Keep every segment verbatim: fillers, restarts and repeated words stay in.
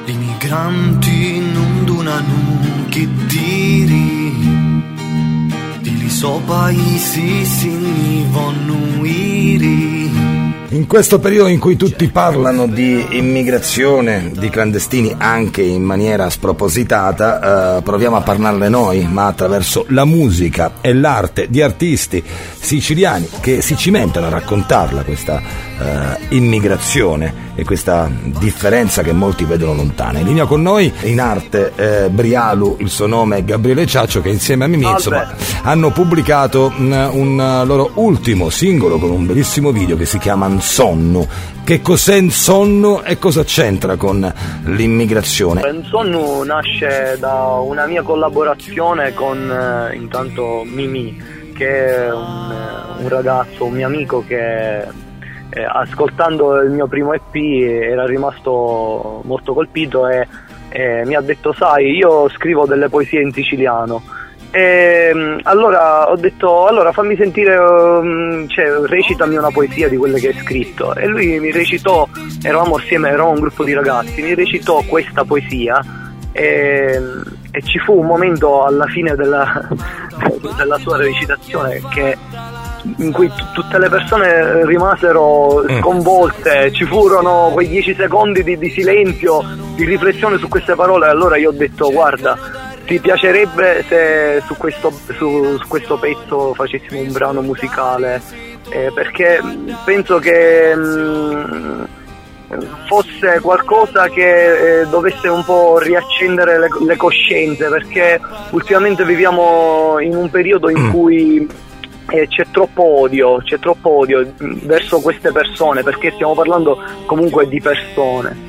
I migranti non donano che diri, di so paesi si ne vanno iri. In questo periodo in cui tutti parlano di immigrazione, di clandestini anche in maniera spropositata, eh, proviamo a parlarne noi, ma attraverso la musica e l'arte di artisti siciliani che si cimentano a raccontarla questa eh, immigrazione e questa differenza che molti vedono lontana. In linea con noi in arte eh, Brialu, il suo nome è Gabriele Ciaccio, che insieme a Mimì insomma, hanno pubblicato un, un loro ultimo singolo con un bellissimo video che si chiama Sonno. Che cos'è Insonno e cosa c'entra con l'immigrazione? Insonno nasce da una mia collaborazione con eh, intanto Mimì, che è un, un ragazzo, un mio amico che eh, ascoltando il mio primo E P era rimasto molto colpito e eh, mi ha detto: sai, io scrivo delle poesie in siciliano. E allora ho detto: allora fammi sentire, um, cioè recitami una poesia di quelle che hai scritto. E lui mi recitò, eravamo assieme, eravamo un gruppo di ragazzi, mi recitò questa poesia e, e ci fu un momento alla fine della, della sua recitazione che in cui t- tutte le persone rimasero sconvolte, ci furono quei dieci secondi di, di silenzio, di riflessione su queste parole. Allora io ho detto: guarda, ti piacerebbe se su questo, su, su questo pezzo facessimo un brano musicale? Eh, perché penso che mh, fosse qualcosa che eh, dovesse un po' riaccendere le, le coscienze, perché ultimamente viviamo in un periodo in cui eh, c'è troppo odio, c'è troppo odio verso queste persone, perché stiamo parlando comunque di persone.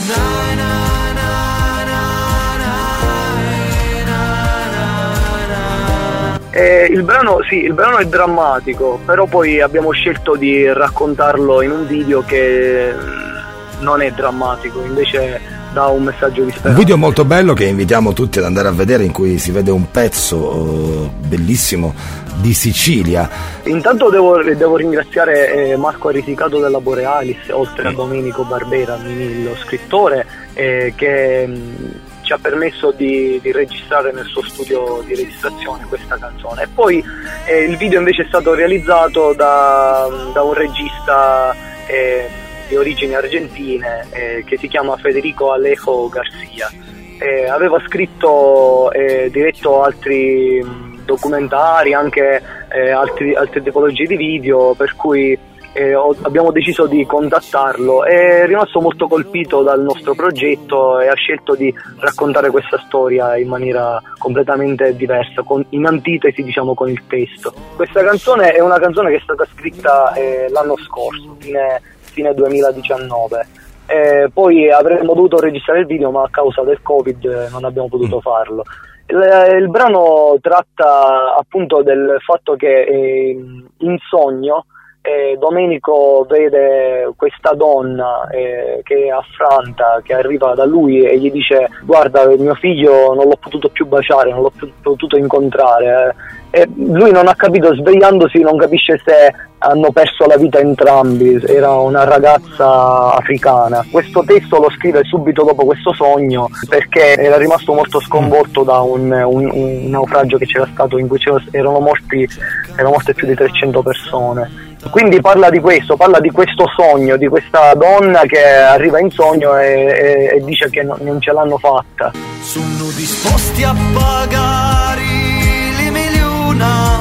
Eh, il brano sì, il brano è drammatico, però poi abbiamo scelto di raccontarlo in un video che non è drammatico, invece dà un messaggio di speranza. Un video molto bello che invitiamo tutti ad andare a vedere, in cui si vede un pezzo uh, bellissimo di Sicilia. Intanto devo, devo ringraziare eh, Marco Arisicato della Borealis, oltre a Domenico Barbera, Mimì, lo scrittore, eh, che mh, ci ha permesso di, di registrare nel suo studio di registrazione questa canzone. E poi eh, il video invece è stato realizzato da, da un regista eh, di origini argentine eh, che si chiama Federico Alejo Garcia. Eh, aveva scritto e eh, diretto altri mh, documentari, anche eh, altri, altre tipologie di video, per cui Eh, ho, abbiamo deciso di contattarlo. È rimasto molto colpito dal nostro progetto e ha scelto di raccontare questa storia in maniera completamente diversa, con, in antitesi diciamo con il testo. Questa canzone è una canzone che è stata scritta eh, l'anno scorso, fine, fine duemiladiciannove. Eh, poi avremmo dovuto registrare il video, ma a causa del Covid eh, non abbiamo potuto farlo. Il, il brano tratta appunto del fatto che eh, in sogno Eh, Domenico vede questa donna eh, che è affranta, che arriva da lui e gli dice: guarda, mio figlio non l'ho potuto più baciare, non l'ho più potuto incontrare, eh. E lui non ha capito, svegliandosi non capisce se hanno perso la vita entrambi. Era una ragazza africana. Questo testo lo scrive subito dopo questo sogno, perché era rimasto molto sconvolto da un, un, un naufragio che c'era stato, in cui erano morti erano morte più di trecento persone. Quindi parla di questo, parla di questo sogno, di questa donna che arriva in sogno e, e, e dice che no, non ce l'hanno fatta. Sono disposti a pagare le milioni,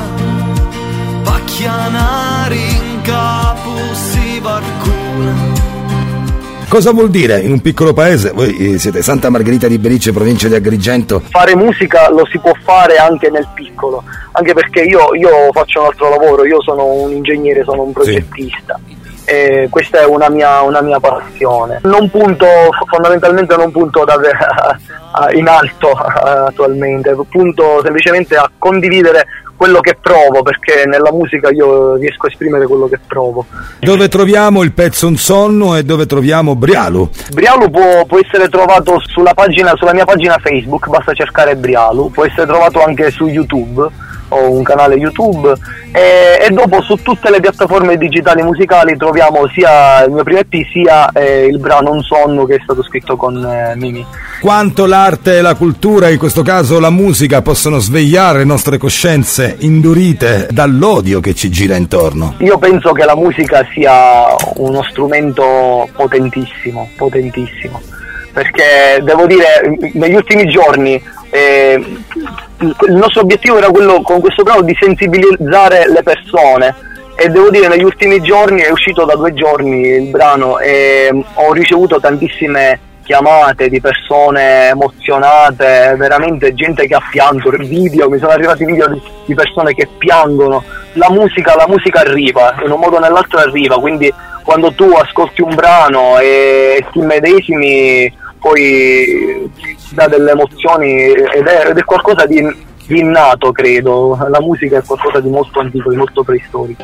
pacchianare in capo si barcuna. Cosa vuol dire in un piccolo paese? Voi siete Santa Margherita di Berice, provincia di Agrigento. Fare musica lo si può fare anche nel piccolo, anche perché io, io faccio un altro lavoro, io sono un ingegnere, sono un progettista. Sì. E questa è una mia, una mia passione. Non punto, fondamentalmente non punto da, a, a, in alto attualmente, punto semplicemente a condividere quello che provo, perché nella musica io riesco a esprimere quello che provo. Dove troviamo il pezzo Insonno e dove troviamo Brialu? Brialu può, può essere trovato sulla pagina, sulla mia pagina Facebook, basta cercare Brialu, può essere trovato anche su YouTube. ho un canale YouTube e, e dopo su tutte le piattaforme digitali musicali troviamo sia il mio primo E P sia eh, il brano Un sonno che è stato scritto con eh, Mimì. Quanto l'arte e la cultura, in questo caso la musica, possono svegliare le nostre coscienze indurite dall'odio che ci gira intorno? Io penso che la musica sia uno strumento potentissimo, potentissimo, perché devo dire, negli ultimi giorni eh, il nostro obiettivo era quello con questo brano di sensibilizzare le persone e devo dire negli ultimi giorni, è uscito da due giorni il brano e ho ricevuto tantissime chiamate di persone emozionate, veramente gente che ha pianto, video, mi sono arrivati video di, di persone che piangono. La musica, la musica arriva, in un modo o nell'altro arriva, quindi quando tu ascolti un brano e ti immedesimi poi ti dà delle emozioni ed è, ed è qualcosa di, di innato, credo. La musica è qualcosa di molto antico, di molto preistorico.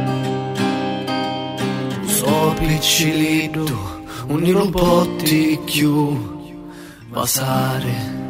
So piccilito, un lupo ti chiù, passare